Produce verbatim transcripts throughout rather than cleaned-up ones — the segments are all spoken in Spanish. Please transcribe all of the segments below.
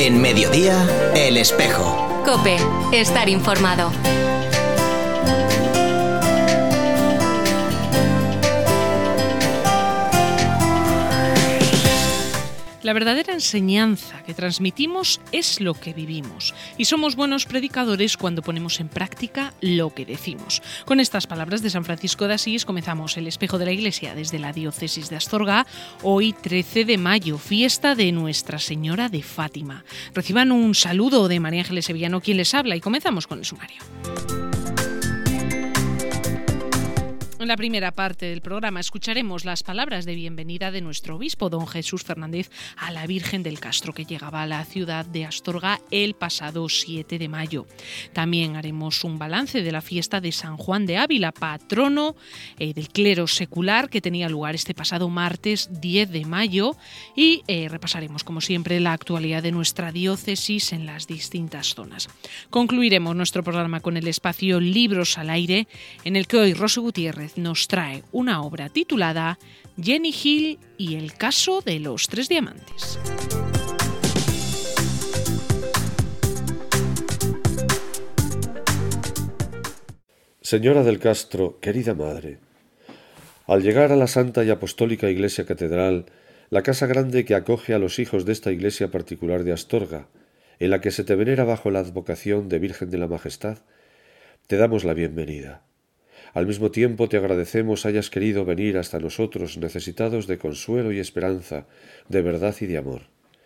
En Mediodía, El Espejo. COPE. Estar informado. La verdadera enseñanza que transmitimos es lo que vivimos, y somos buenos predicadores cuando ponemos en práctica lo que decimos. Con estas palabras de San Francisco de Asís comenzamos El Espejo de la Iglesia desde la diócesis de Astorga, hoy trece de mayo, fiesta de Nuestra Señora de Fátima. Reciban un saludo de María Ángeles Sevillano, quien les habla, y comenzamos con el sumario. En la primera parte del programa escucharemos las palabras de bienvenida de nuestro obispo, don Jesús Fernández, a la Virgen del Castro, que llegaba a la ciudad de Astorga el pasado siete de mayo. También haremos un balance de la fiesta de San Juan de Ávila, patrono eh, del clero secular, que tenía lugar este pasado martes diez de mayo, y eh, repasaremos, como siempre, la actualidad de nuestra diócesis en las distintas zonas. Concluiremos nuestro programa con el espacio Libros al Aire, en el que hoy Rosa Gutiérrez nos trae una obra titulada Jenny Hill y el caso de los tres diamantes. Señora del Castro, querida madre, al llegar a la Santa y Apostólica Iglesia Catedral, la casa grande que acoge a los hijos de esta iglesia particular de Astorga, en la que se te venera bajo la advocación de Virgen de la Majestad, te damos la bienvenida. Al mismo tiempo te agradecemos hayas querido venir hasta nosotros necesitados de consuelo y esperanza, de verdad y de amor.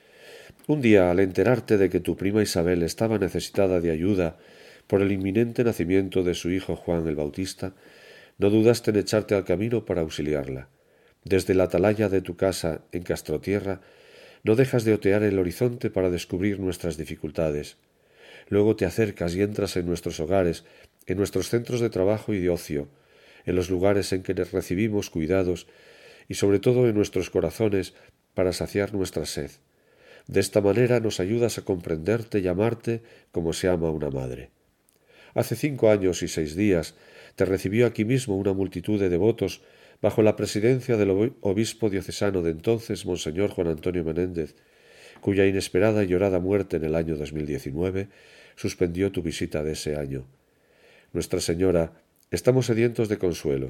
Un día, al enterarte de que tu prima Isabel estaba necesitada de ayuda por el inminente nacimiento de su hijo Juan el Bautista, no dudaste en echarte al camino para auxiliarla. Desde la atalaya de tu casa en Castrotierra, no dejas de otear el horizonte para descubrir nuestras dificultades. Luego te acercas y entras en nuestros hogares, en nuestros centros de trabajo y de ocio, en los lugares en que recibimos cuidados y sobre todo en nuestros corazones para saciar nuestra sed. De esta manera nos ayudas a comprenderte y amarte como se ama a una madre. Hace cinco años y seis días te recibió aquí mismo una multitud de devotos bajo la presidencia del obispo diocesano de entonces, Monseñor Juan Antonio Menéndez, cuya inesperada y llorada muerte en el año dos mil diecinueve suspendió tu visita de ese año. Nuestra Señora, estamos sedientos de consuelo.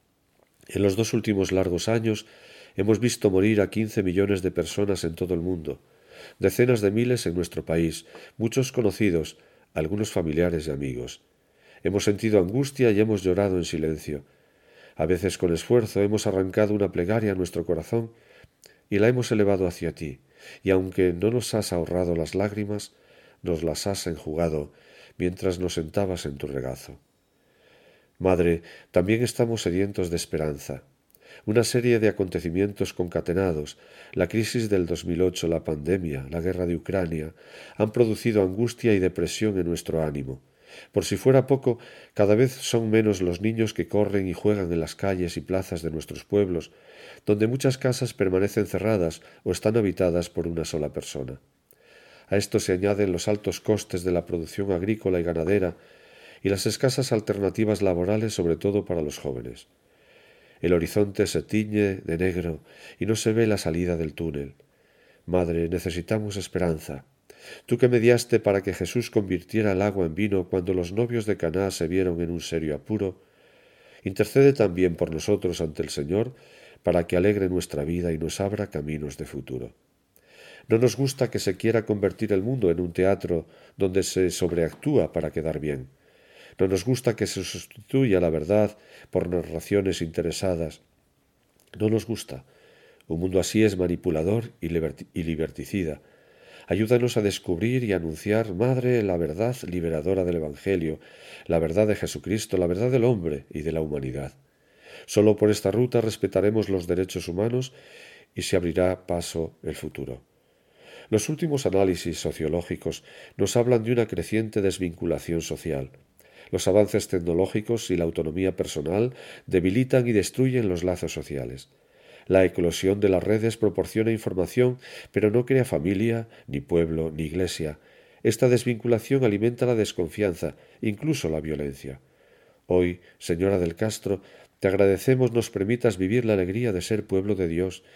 En los dos últimos largos años hemos visto morir a quince millones de personas en todo el mundo, decenas de miles en nuestro país, muchos conocidos, algunos familiares y amigos. Hemos sentido angustia y hemos llorado en silencio. A veces con esfuerzo hemos arrancado una plegaria a nuestro corazón y la hemos elevado hacia ti, y aunque no nos has ahorrado las lágrimas, nos las has enjugado mientras nos sentabas en tu regazo. Madre, también estamos sedientos de esperanza. Una serie de acontecimientos concatenados, la crisis del dos mil ocho, la pandemia, la guerra de Ucrania, han producido angustia y depresión en nuestro ánimo. Por si fuera poco, cada vez son menos los niños que corren y juegan en las calles y plazas de nuestros pueblos, donde muchas casas permanecen cerradas o están habitadas por una sola persona. A esto se añaden los altos costes de la producción agrícola y ganadera y las escasas alternativas laborales, sobre todo para los jóvenes. El horizonte se tiñe de negro y no se ve la salida del túnel. Madre, necesitamos esperanza. Tú que mediaste para que Jesús convirtiera el agua en vino cuando los novios de Caná se vieron en un serio apuro, intercede también por nosotros ante el Señor para que alegre nuestra vida y nos abra caminos de futuro. No nos gusta que se quiera convertir el mundo en un teatro donde se sobreactúa para quedar bien. No nos gusta que se sustituya la verdad por narraciones interesadas. No nos gusta. Un mundo así es manipulador y, liberti- y liberticida. Ayúdanos a descubrir y anunciar, Madre, la verdad liberadora del Evangelio, la verdad de Jesucristo, la verdad del hombre y de la humanidad. Solo por esta ruta respetaremos los derechos humanos y se abrirá paso el futuro. Los últimos análisis sociológicos nos hablan de una creciente desvinculación social. Los avances tecnológicos y la autonomía personal debilitan y destruyen los lazos sociales. La eclosión de las redes proporciona información, pero no crea familia, ni pueblo, ni iglesia. Esta desvinculación alimenta la desconfianza, incluso la violencia. Hoy, Señora del Castro, te agradecemos nos permitas vivir la alegría de ser pueblo de Dios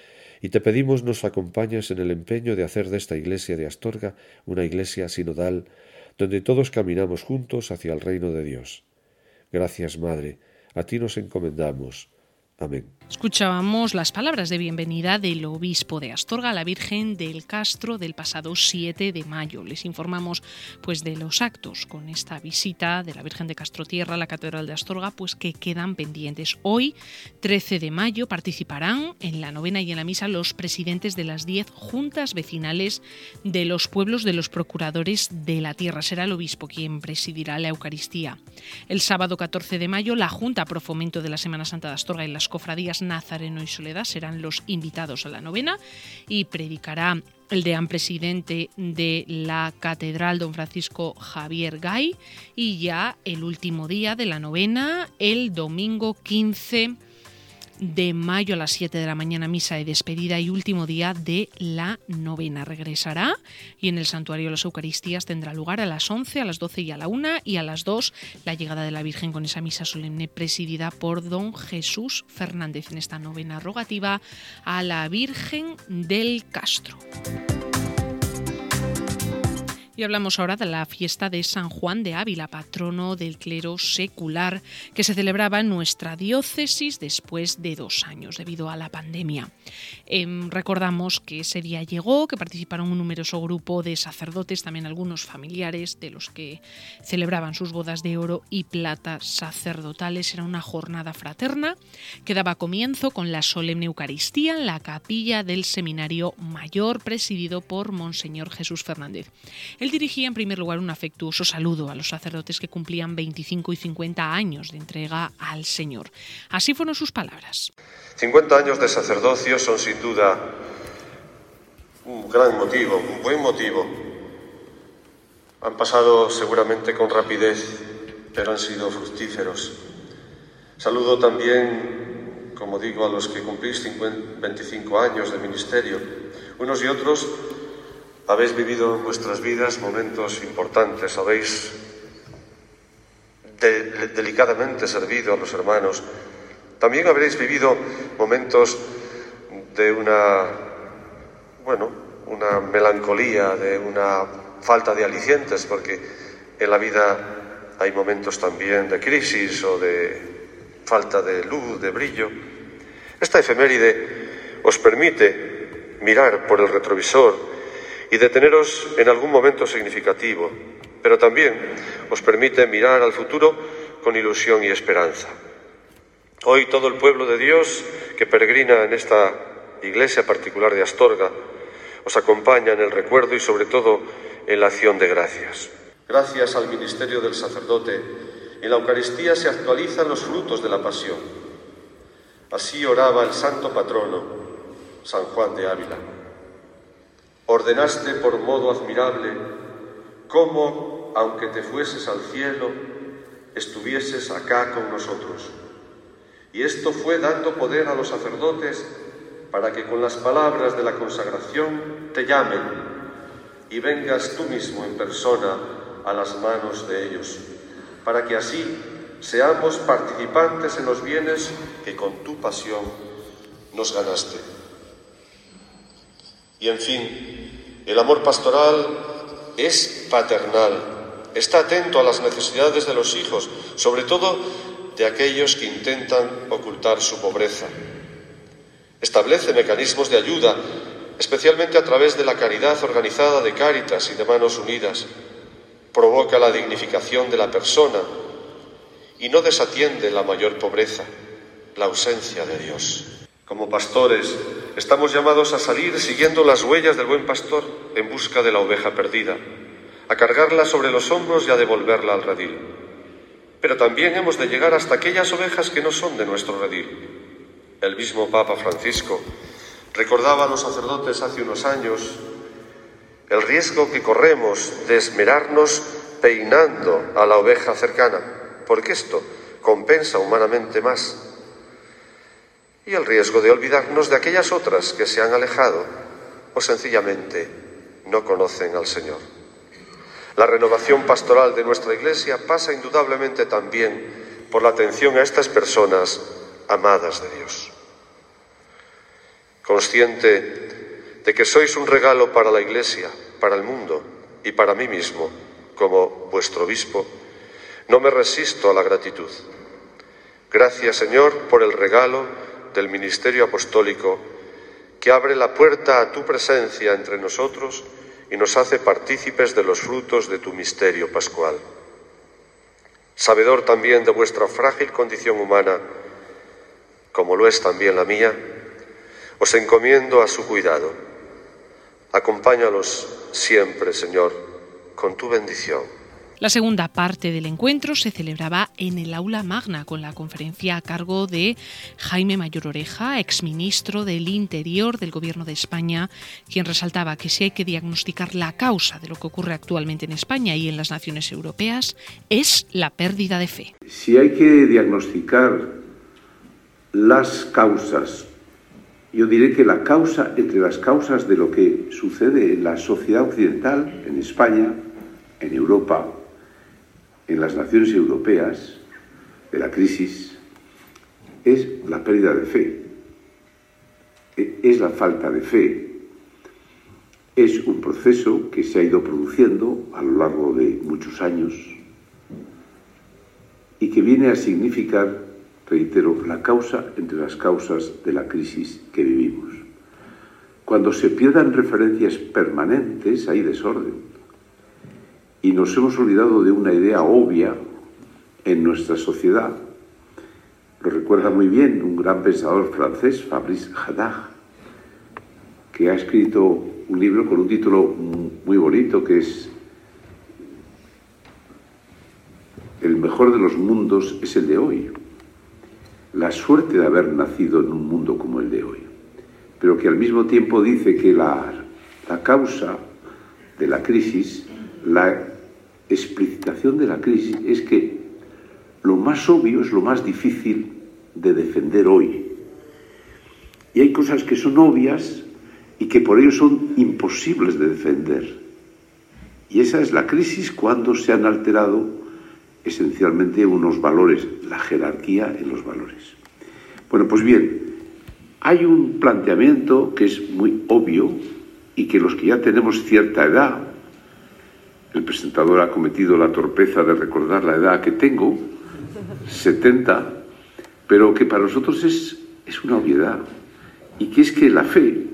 y te pedimos nos acompañes en el empeño de hacer de esta iglesia de Astorga una iglesia sinodal donde todos caminamos juntos hacia el reino de Dios. Gracias, Madre, a ti nos encomendamos. Amén. Escuchábamos las palabras de bienvenida del obispo de Astorga a la Virgen del Castro del pasado siete de mayo. Les informamos pues de los actos con esta visita de la Virgen de Castrotierra a la Catedral de Astorga, pues que quedan pendientes. Hoy, trece de mayo, participarán en la novena y en la misa los presidentes de las diez juntas vecinales de los pueblos de los procuradores de la tierra. Será el obispo quien presidirá la Eucaristía. El sábado catorce de mayo, la Junta Pro Fomento de la Semana Santa de Astorga y las cofradías Nazareno y Soledad serán los invitados a la novena y predicará el deán presidente de la Catedral, don Francisco Javier Gay, y ya el último día de la novena, el domingo quince de mayo a las siete de la mañana, misa de despedida y último día de la novena. Regresará y en el santuario de las Eucaristías tendrá lugar a las once, a las doce y a la una, y a las dos la llegada de la Virgen con esa misa solemne presidida por don Jesús Fernández en esta novena rogativa a la Virgen del Castro. Y hablamos ahora de la fiesta de San Juan de Ávila, patrono del clero secular, que se celebraba en nuestra diócesis después de dos años debido a la pandemia. Eh, recordamos que ese día llegó, que participaron un numeroso grupo de sacerdotes, también algunos familiares de los que celebraban sus bodas de oro y plata sacerdotales. Era una jornada fraterna que daba comienzo con la solemne Eucaristía en la capilla del Seminario Mayor, presidido por Monseñor Jesús Fernández. Él dirigía en primer lugar un afectuoso saludo a los sacerdotes que cumplían veinticinco y cincuenta años de entrega al Señor. Así fueron sus palabras. cincuenta años de sacerdocio son sin duda un gran motivo, un buen motivo. Han pasado seguramente con rapidez, pero han sido fructíferos. Saludo también, como digo, a los que cumplís veinticinco años de ministerio. Unos y otros habéis vivido en vuestras vidas momentos importantes, habéis de, de, delicadamente servido a los hermanos. También habréis vivido momentos de una, bueno, una melancolía, de una falta de alicientes, porque en la vida hay momentos también de crisis o de falta de luz, de brillo. Esta efeméride os permite mirar por el retrovisor y deteneros en algún momento significativo, pero también os permite mirar al futuro con ilusión y esperanza. Hoy todo el pueblo de Dios que peregrina en esta iglesia particular de Astorga os acompaña en el recuerdo y sobre todo en la acción de gracias. Gracias al ministerio del sacerdote, en la Eucaristía se actualizan los frutos de la pasión. Así oraba el santo patrono, San Juan de Ávila. Ordenaste por modo admirable cómo, aunque te fueses al cielo, estuvieses acá con nosotros. Y esto fue dando poder a los sacerdotes para que con las palabras de la consagración te llamen y vengas tú mismo en persona a las manos de ellos, para que así seamos participantes en los bienes que con tu pasión nos ganaste. Y en fin, el amor pastoral es paternal, está atento a las necesidades de los hijos, sobre todo de aquellos que intentan ocultar su pobreza. Establece mecanismos de ayuda, especialmente a través de la caridad organizada de Cáritas y de Manos Unidas. Provoca la dignificación de la persona y no desatiende la mayor pobreza, la ausencia de Dios. Como pastores, estamos llamados a salir siguiendo las huellas del buen pastor en busca de la oveja perdida, a cargarla sobre los hombros y a devolverla al redil. Pero también hemos de llegar hasta aquellas ovejas que no son de nuestro redil. El mismo Papa Francisco recordaba a los sacerdotes hace unos años el riesgo que corremos de esmerarnos peinando a la oveja cercana, porque esto compensa humanamente más. Y el riesgo de olvidarnos de aquellas otras que se han alejado o sencillamente no conocen al Señor. La renovación pastoral de nuestra Iglesia pasa indudablemente también por la atención a estas personas amadas de Dios. Consciente de que sois un regalo para la Iglesia, para el mundo y para mí mismo, como vuestro obispo, no me resisto a la gratitud. Gracias, Señor, por el regalo del ministerio apostólico que abre la puerta a tu presencia entre nosotros y nos hace partícipes de los frutos de tu misterio pascual. Sabedor también de vuestra frágil condición humana, como lo es también la mía, os encomiendo a su cuidado. Acompáñalos siempre, Señor, con tu bendición. La segunda parte del encuentro se celebraba en el Aula Magna con la conferencia a cargo de Jaime Mayor Oreja, exministro del Interior del Gobierno de España, quien resaltaba que si hay que diagnosticar la causa de lo que ocurre actualmente en España y en las naciones europeas, es la pérdida de fe. Si hay que diagnosticar las causas, yo diré que la causa, entre las causas de lo que sucede en la sociedad occidental, en España, en Europa, en las naciones europeas, de la crisis, es la pérdida de fe, es la falta de fe. Es un proceso que se ha ido produciendo a lo largo de muchos años y que viene a significar, reitero, la causa entre las causas de la crisis que vivimos. Cuando se pierdan referencias permanentes, hay desorden. Y nos hemos olvidado de una idea obvia en nuestra sociedad. Lo recuerda muy bien un gran pensador francés, Fabrice Haddad, que ha escrito un libro con un título muy bonito que es El mejor de los mundos es el de hoy. La suerte de haber nacido en un mundo como el de hoy. Pero que al mismo tiempo dice que la, la causa de la crisis, la explicitación de la crisis es que lo más obvio es lo más difícil de defender hoy. Y hay cosas que son obvias y que por ello son imposibles de defender. Y esa es la crisis cuando se han alterado esencialmente unos valores, la jerarquía en los valores. Bueno, pues bien, hay un planteamiento que es muy obvio y que los que ya tenemos cierta edad, el presentador ha cometido la torpeza de recordar la edad que tengo, setenta, pero que para nosotros es, es una obviedad, y que es que la fe,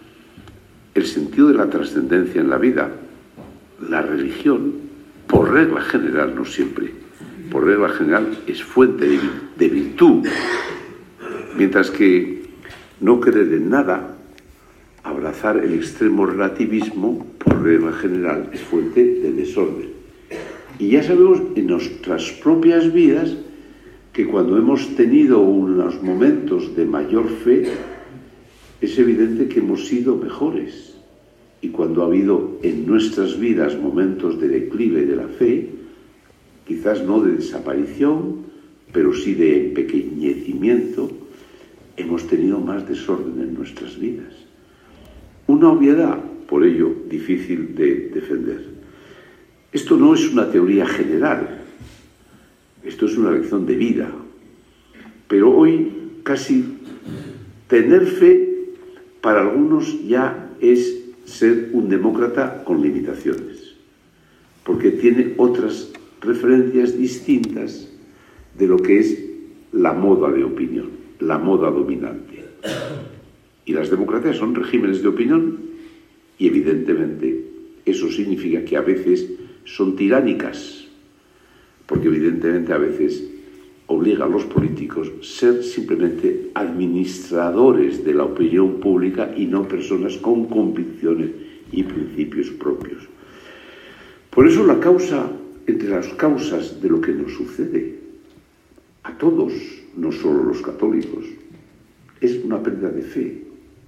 el sentido de la trascendencia en la vida, la religión, por regla general, no siempre, por regla general es fuente de, de virtud, mientras que no creer en nada, abrazar el extremo relativismo, por regla general, es fuente de desorden. Y ya sabemos en nuestras propias vidas que cuando hemos tenido unos momentos de mayor fe, es evidente que hemos sido mejores. Y cuando ha habido en nuestras vidas momentos de declive de la fe, quizás no de desaparición, pero sí de empequeñecimiento, hemos tenido más desorden en nuestras vidas. Una obviedad, por ello, difícil de defender. Esto no es una teoría general, esto es una lección de vida. Pero hoy casi tener fe para algunos ya es ser un demócrata con limitaciones, porque tiene otras referencias distintas de lo que es la moda de opinión, la moda dominante. Y las democracias son regímenes de opinión y evidentemente eso significa que a veces son tiránicas, porque evidentemente a veces obliga a los políticos a ser simplemente administradores de la opinión pública y no personas con convicciones y principios propios. Por eso la causa, entre las causas de lo que nos sucede a todos, no solo los católicos, es una pérdida de fe.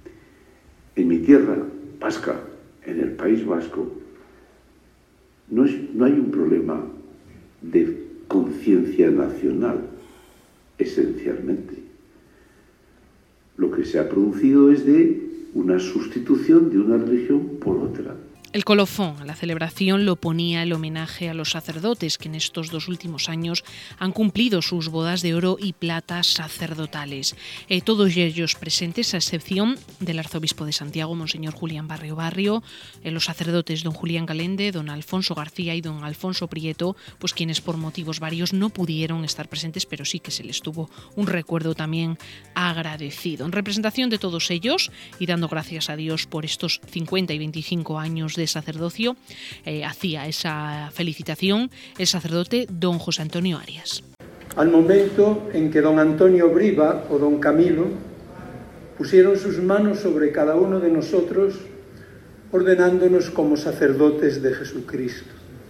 En mi tierra vasca, en el País Vasco, no, es, no hay un problema de conciencia nacional, esencialmente. Lo que se ha producido es de una sustitución de una religión por otra. El colofón a la celebración lo ponía el homenaje a los sacerdotes que en estos dos últimos años han cumplido sus bodas de oro y plata sacerdotales. Eh, todos ellos presentes, a excepción del arzobispo de Santiago, Monseñor Julián Barrio Barrio, eh, los sacerdotes don Julián Galende, don Alfonso García y don Alfonso Prieto, pues quienes por motivos varios no pudieron estar presentes, pero sí que se les tuvo un recuerdo también agradecido. En representación de todos ellos y dando gracias a Dios por estos cincuenta y veinticinco años de sacerdocio, eh, hacía esa felicitación el sacerdote don José Antonio Arias. Al momento en que don Antonio Briva o don Camilo pusieron sus manos sobre cada uno de nosotros, ordenándonos como sacerdotes de Jesucristo.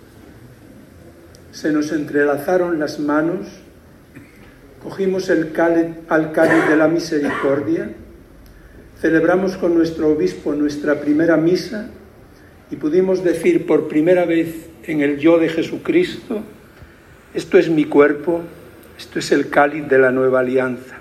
Se nos entrelazaron las manos, cogimos el cáliz, al cáliz de la misericordia, celebramos con nuestro obispo nuestra primera misa y pudimos decir por primera vez en el yo de Jesucristo: esto es mi cuerpo, esto es el cáliz de la nueva alianza.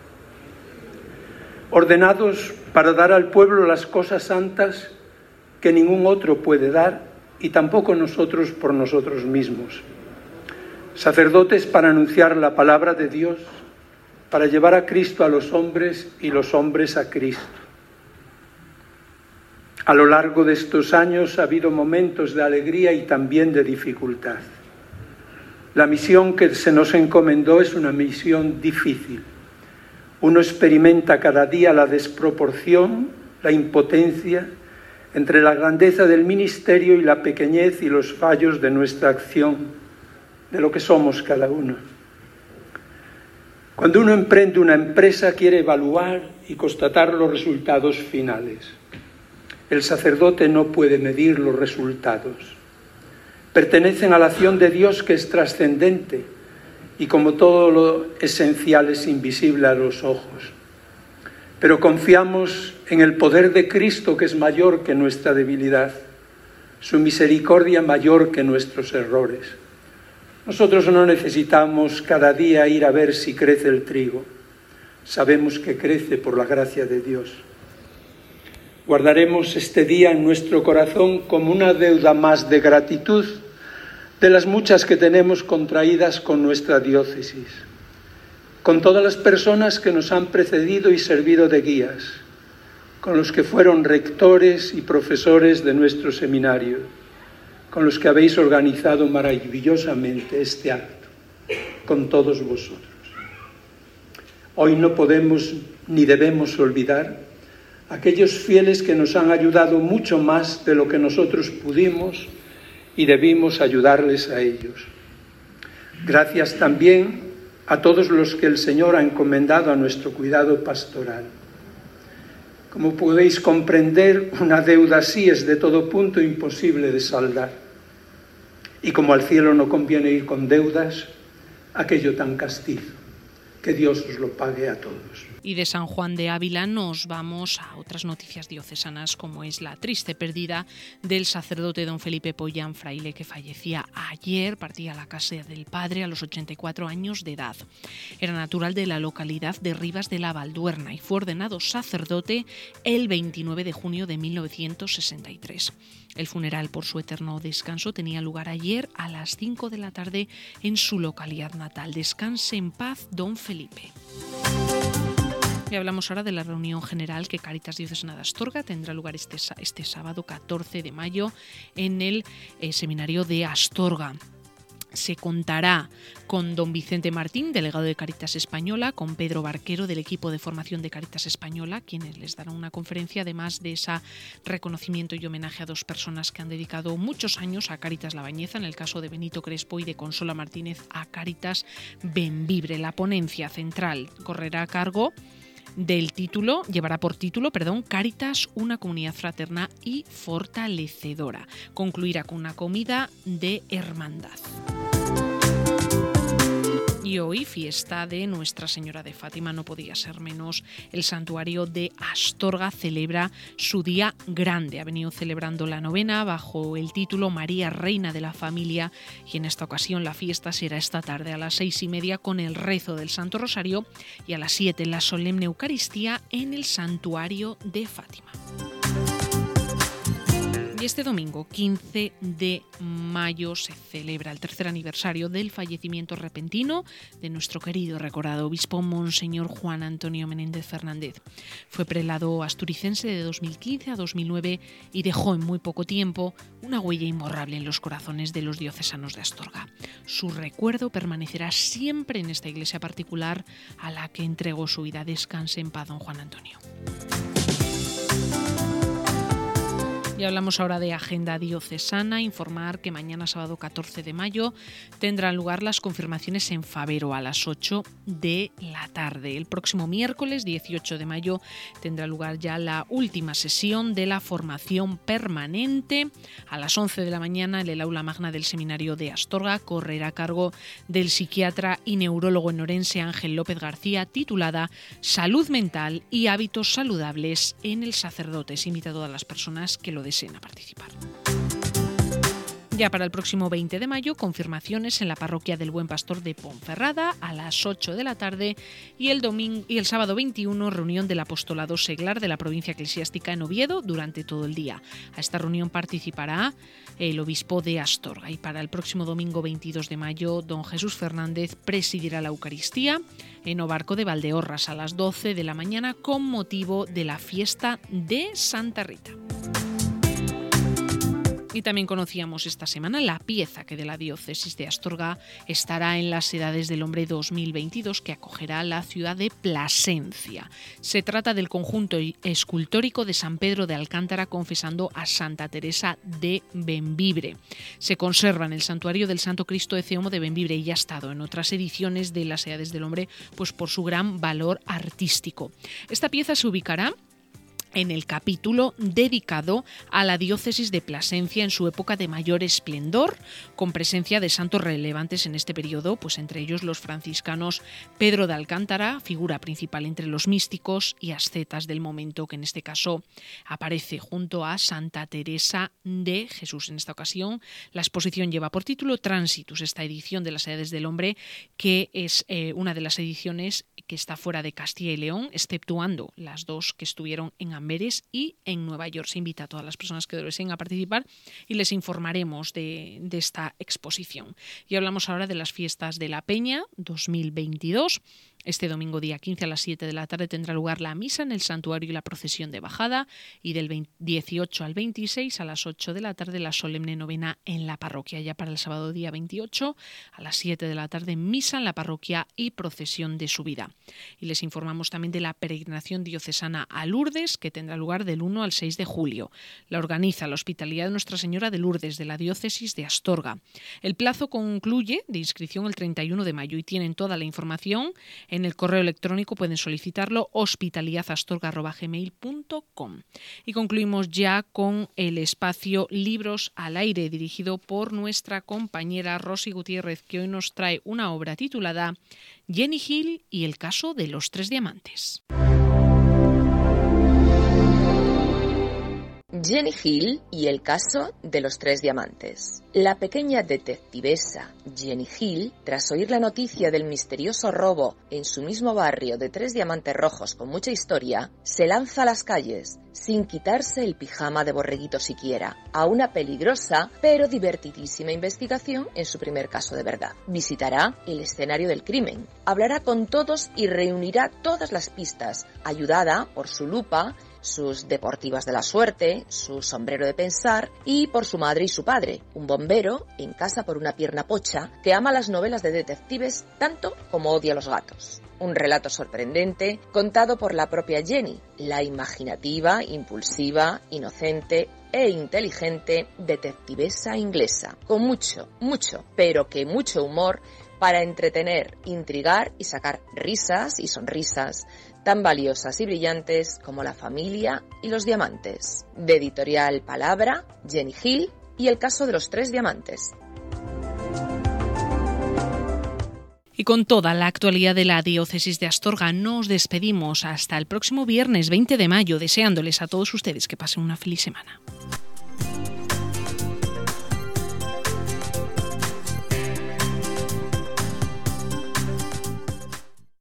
Ordenados para dar al pueblo las cosas santas que ningún otro puede dar y tampoco nosotros por nosotros mismos. Sacerdotes para anunciar la palabra de Dios, para llevar a Cristo a los hombres y los hombres a Cristo. A lo largo de estos años ha habido momentos de alegría y también de dificultad. La misión que se nos encomendó es una misión difícil. Uno experimenta cada día la desproporción, la impotencia entre la grandeza del ministerio y la pequeñez y los fallos de nuestra acción, de lo que somos cada uno. Cuando uno emprende una empresa, quiere evaluar y constatar los resultados finales. El sacerdote no puede medir los resultados. Pertenecen a la acción de Dios, que es trascendente y, como todo lo esencial, es invisible a los ojos. Pero confiamos en el poder de Cristo, que es mayor que nuestra debilidad, su misericordia mayor que nuestros errores. Nosotros no necesitamos cada día ir a ver si crece el trigo. Sabemos que crece por la gracia de Dios. Guardaremos este día en nuestro corazón como una deuda más de gratitud de las muchas que tenemos contraídas con nuestra diócesis, con todas las personas que nos han precedido y servido de guías, con los que fueron rectores y profesores de nuestro seminario, con los que habéis organizado maravillosamente este acto, con todos vosotros. Hoy no podemos ni debemos olvidar aquellos fieles que nos han ayudado mucho más de lo que nosotros pudimos y debimos ayudarles a ellos. Gracias también a todos los que el Señor ha encomendado a nuestro cuidado pastoral. Como podéis comprender, una deuda así es de todo punto imposible de saldar. Y como al cielo no conviene ir con deudas, aquello tan castizo, que Dios os lo pague a todos. Y de San Juan de Ávila nos vamos a otras noticias diocesanas, como es la triste pérdida del sacerdote don Felipe Pollán, fraile que fallecía ayer, partía a la casa del Padre a los ochenta y cuatro años de edad. Era natural de la localidad de Rivas de la Valduerna y fue ordenado sacerdote el veintinueve de junio de mil novecientos sesenta y tres. El funeral por su eterno descanso tenía lugar ayer a las cinco de la tarde en su localidad natal. Descanse en paz, don Felipe. Y hablamos ahora de la reunión general que Cáritas Diocesana de Astorga tendrá lugar este, este sábado catorce de mayo en el eh, seminario de Astorga. Se contará con don Vicente Martín, delegado de Cáritas Española, con Pedro Barquero, del equipo de formación de Cáritas Española, quienes les darán una conferencia, además de ese reconocimiento y homenaje a dos personas que han dedicado muchos años a Cáritas La Bañeza, en el caso de Benito Crespo y de Consola Martínez a Cáritas Bembibre. La ponencia central correrá a cargo del título, llevará por título, perdón, Cáritas, una comunidad fraterna y fortalecedora. Concluirá con una comida de hermandad. Y hoy, fiesta de Nuestra Señora de Fátima, no podía ser menos. El santuario de Astorga celebra su día grande. Ha venido celebrando la novena bajo el título María, Reina de la Familia, y en esta ocasión la fiesta será esta tarde a las seis y media con el rezo del Santo Rosario y a las siete la solemne Eucaristía en el santuario de Fátima. Y este domingo, quince de mayo, se celebra el tercer aniversario del fallecimiento repentino de nuestro querido recordado obispo Monseñor Juan Antonio Menéndez Fernández. Fue prelado asturicense de dos mil quince a dos mil nueve y dejó en muy poco tiempo una huella imborrable en los corazones de los diocesanos de Astorga. Su recuerdo permanecerá siempre en esta iglesia particular a la que entregó su vida. Descanse en paz, don Juan Antonio. Y hablamos ahora de agenda diocesana. Informar que mañana, sábado catorce de mayo, tendrán lugar las confirmaciones en Fabero a las ocho de la tarde. El próximo miércoles, dieciocho de mayo, tendrá lugar ya la última sesión de la formación permanente. A las once de la mañana, en el aula magna del Seminario de Astorga, correrá a cargo del psiquiatra y neurólogo enorense Ángel López García, titulada Salud mental y hábitos saludables en el sacerdote. Se invita a todas las personas que lo deseen a participar. Ya para el próximo veinte de mayo, confirmaciones en la parroquia del Buen Pastor de Ponferrada a las ocho de la tarde y el domingo y el sábado veintiuno, reunión del apostolado seglar de la provincia eclesiástica en Oviedo durante todo el día. A esta reunión participará el obispo de Astorga y para el próximo domingo veintidós de mayo, don Jesús Fernández presidirá la Eucaristía en Obarco de Valdeorras a las doce de la mañana con motivo de la fiesta de Santa Rita. Y también conocíamos esta semana la pieza que de la diócesis de Astorga estará en las Edades del Hombre dos mil veintidós, que acogerá la ciudad de Plasencia. Se trata del conjunto escultórico de San Pedro de Alcántara confesando a Santa Teresa de Bembibre. Se conserva en el santuario del Santo Cristo de Ceomo de Bembibre y ha estado en otras ediciones de las Edades del Hombre pues por su gran valor artístico. Esta pieza se ubicará en el capítulo dedicado a la diócesis de Plasencia en su época de mayor esplendor, con presencia de santos relevantes en este periodo, pues entre ellos los franciscanos Pedro de Alcántara, figura principal entre los místicos y ascetas del momento, que en este caso aparece junto a Santa Teresa de Jesús. En esta ocasión, la exposición lleva por título Tránsitus, esta edición de las Edades del Hombre, que es eh, una de las ediciones que está fuera de Castilla y León, exceptuando las dos que estuvieron en Amberes y en Nueva York. Se invita a todas las personas que deseen a participar y les informaremos de, de esta exposición. Y hablamos ahora de las fiestas de la Peña dos mil veintidós. Este domingo día quince a las siete de la tarde tendrá lugar la misa en el santuario y la procesión de bajada, y del dieciocho al veintiséis a las ocho de la tarde la solemne novena en la parroquia. Ya para el sábado día veintiocho a las siete de la tarde misa en la parroquia y procesión de subida. Y les informamos también de la peregrinación diocesana a Lourdes, que tendrá lugar del uno al seis de julio. La organiza la Hospitalidad de Nuestra Señora de Lourdes de la diócesis de Astorga. El plazo concluye de inscripción el treinta y uno de mayo y tienen toda la información en el correo electrónico, pueden solicitarlo hospitalidad astorga arroba gmail punto com. Y concluimos ya con el espacio Libros al Aire, dirigido por nuestra compañera Rosy Gutiérrez, que hoy nos trae una obra titulada Jenny Hill y el caso de los tres diamantes. Jenny Hill y el caso de los tres diamantes. La pequeña detectivesa Jenny Hill, tras oír la noticia del misterioso robo en su mismo barrio de tres diamantes rojos con mucha historia, se lanza a las calles, sin quitarse el pijama de borreguito siquiera, a una peligrosa pero divertidísima investigación en su primer caso de verdad. Visitará el escenario del crimen, hablará con todos y reunirá todas las pistas, ayudada por su lupa, sus deportivas de la suerte, su sombrero de pensar y por su madre y su padre, un bombero en casa por una pierna pocha que ama las novelas de detectives tanto como odia a los gatos. Un relato sorprendente contado por la propia Jenny, la imaginativa, impulsiva, inocente e inteligente detectivesa inglesa, con mucho, mucho, pero que mucho humor para entretener, intrigar y sacar risas y sonrisas tan valiosas y brillantes como La familia y los diamantes. De Editorial Palabra, Jenny Hill y el caso de los tres diamantes. Y con toda la actualidad de la diócesis de Astorga nos despedimos hasta el próximo viernes veinte de mayo, deseándoles a todos ustedes que pasen una feliz semana.